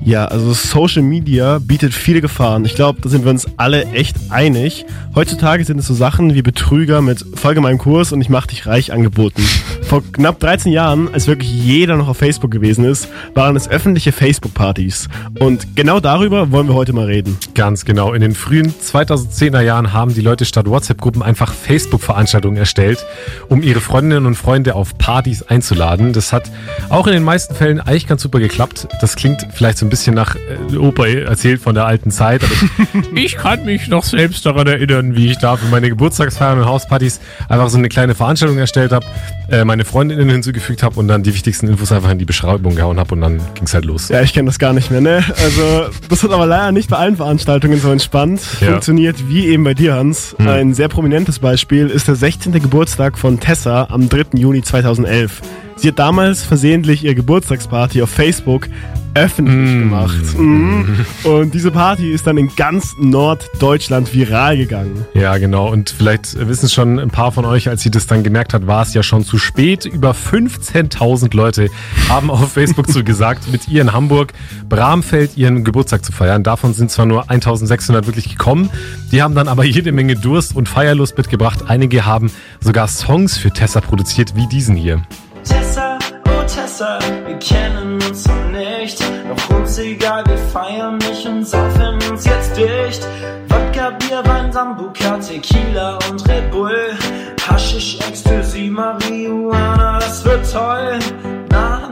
Ja, also Social Media bietet viele Gefahren. Ich glaube, da sind wir uns alle echt einig. Heutzutage sind es so Sachen wie Betrüger mit Folge meinem Kurs und ich mach dich reich angeboten. Vor knapp 13 Jahren, als wirklich jeder noch auf Facebook gewesen ist, waren es öffentliche Facebook-Partys. Und genau darüber wollen wir heute mal reden. Ganz genau. In den frühen 2010er Jahren haben die Leute statt WhatsApp-Gruppen einfach Facebook-Veranstaltungen erstellt, um ihre Freundinnen und Freunde auf Partys einzuladen. Das hat auch in den meisten Fällen eigentlich ganz super geklappt. Das klingt vielleicht so ein bisschen nach Opa erzählt von der alten Zeit, aber ich kann mich noch selbst daran erinnern, wie ich da für meine Geburtstagsfeiern und Hauspartys einfach so eine kleine Veranstaltung erstellt habe, meine Freundinnen hinzugefügt habe und dann die wichtigsten Infos einfach in die Beschreibung gehauen habe und dann ging's halt los. Ja, ich kenne das gar nicht mehr, ne? Also, das hat aber leider nicht bei allen Veranstaltungen so entspannt funktioniert wie eben bei dir, Hans. Ein sehr prominentes Beispiel ist der 16. Geburtstag von Tessa am 3. Juni 2011. Sie hat damals versehentlich ihre Geburtstagsparty auf Facebook öffentlich gemacht. Und diese Party ist dann in ganz Norddeutschland viral gegangen. Ja, genau. Und vielleicht wissen es schon ein paar von euch, als sie das dann gemerkt hat, war es ja schon zu spät. Über 15.000 Leute haben auf Facebook zugesagt, mit ihr in Hamburg Bramfeld ihren Geburtstag zu feiern. Davon sind zwar nur 1.600 wirklich gekommen. Die haben dann aber jede Menge Durst und Feierlust mitgebracht. Einige haben sogar Songs für Tessa produziert, wie diesen hier. Tessa, oh Tessa, wir kennen uns noch nicht. Doch uns egal, wir feiern nicht und saufen uns jetzt dicht. Wodka, Bier, Wein, Sambuca, Tequila und Red Bull. Haschisch, Ecstasy, Marihuana, das wird toll. Na.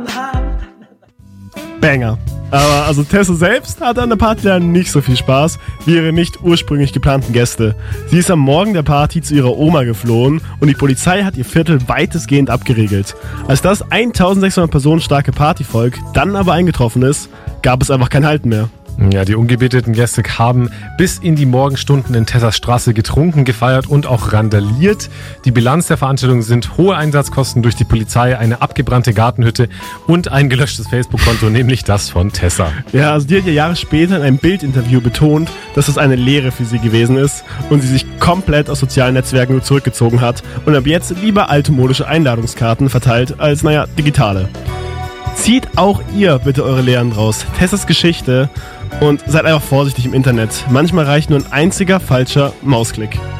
Banger. Aber also Tessa selbst hatte an der Party dann nicht so viel Spaß wie ihre nicht ursprünglich geplanten Gäste. Sie ist am Morgen der Party zu ihrer Oma geflohen und die Polizei hat ihr Viertel weitestgehend abgeriegelt. Als das 1600 Personen starke Partyvolk dann aber eingetroffen ist, gab es einfach kein Halten mehr. Ja, die ungebeteten Gäste haben bis in die Morgenstunden in Tessas Straße getrunken, gefeiert und auch randaliert. Die Bilanz der Veranstaltung sind hohe Einsatzkosten durch die Polizei, eine abgebrannte Gartenhütte und ein gelöschtes Facebook-Konto, nämlich das von Tessa. Ja, also die hat ja Jahre später in einem Bildinterview betont, dass das eine Lehre für sie gewesen ist und sie sich komplett aus sozialen Netzwerken zurückgezogen hat und ab jetzt lieber altmodische Einladungskarten verteilt als, digitale. Zieht auch ihr bitte eure Lehren draus. Tessas Geschichte und seid einfach vorsichtig im Internet. Manchmal reicht nur ein einziger falscher Mausklick.